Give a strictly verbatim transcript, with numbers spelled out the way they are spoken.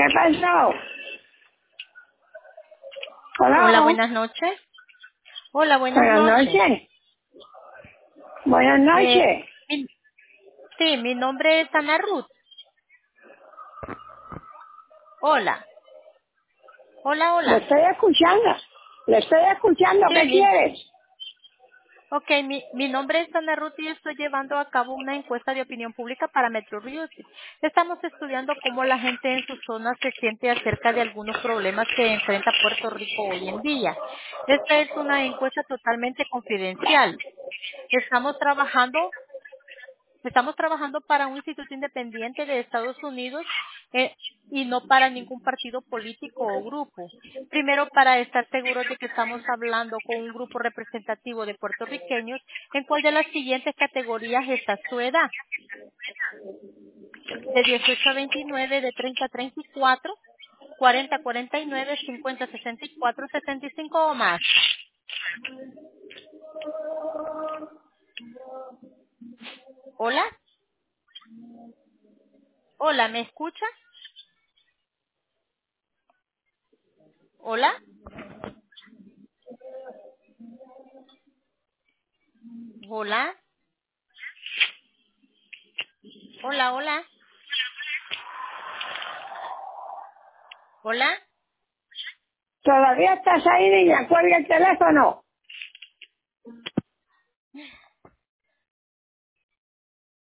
pasó? Hola, Hola. buenas noches. Hola, buenas Buenas noches. noches. Buenas Eh, noches. mi- sí, mi nombre es Ana Ruth. Hola. Hola, Le hola. estoy escuchando. Le estoy escuchando. Sí, ¿Qué mi, quieres? ok, mi, mi nombre es Ana Ruth y estoy llevando a cabo una encuesta de opinión pública para Metro Music. Estamos estudiando cómo la gente en su zona se siente acerca de algunos problemas que enfrenta Puerto Rico hoy en día. Esta es una encuesta totalmente confidencial. Estamos trabajando Estamos trabajando para un instituto independiente de Estados Unidos eh, y no para ningún partido político o grupo. Primero, para estar seguros de que estamos hablando con un grupo representativo de puertorriqueños, ¿en cuál de las siguientes categorías está su edad? De dieciocho a veintinueve, de treinta a treinta y cuatro, cuarenta a cuarenta y nueve, cincuenta a sesenta y cuatro, setenta y cinco o más. Hola, hola, ¿me escucha? Hola, hola, hola, hola, hola. ¿Todavía estás ahí, niña? Cuelga el teléfono.